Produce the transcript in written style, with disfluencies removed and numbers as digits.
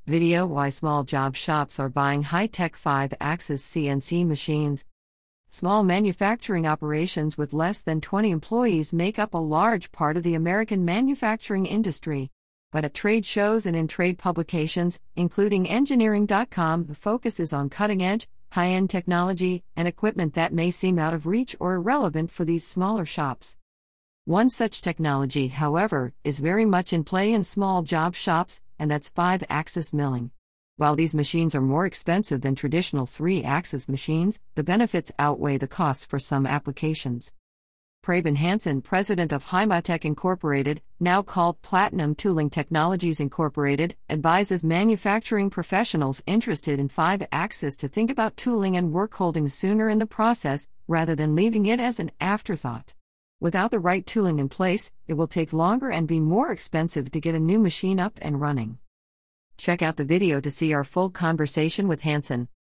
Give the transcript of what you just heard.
Video: Why small job shops are buying high-tech 5-axis CNC machines. Small manufacturing operations with less than 20 employees make up a large part of the American manufacturing industry. But at trade shows and in trade publications, including Engineering.com, the focus is on cutting-edge, high-end technology and equipment that may seem out of reach or irrelevant for these smaller shops. One such technology, however, is very much in play in small job shops, and that's 5-axis milling. While these machines are more expensive than traditional 3-axis machines, the benefits outweigh the costs for some applications. Preben Hansen, president of Hymatech Incorporated, now called Platinum Tooling Technologies Incorporated, advises manufacturing professionals interested in 5-axis to think about tooling and work holding sooner in the process, rather than leaving it as an afterthought. Without the right tooling in place, it will take longer and be more expensive to get a new machine up and running. Check out the video to see our full conversation with Hansen.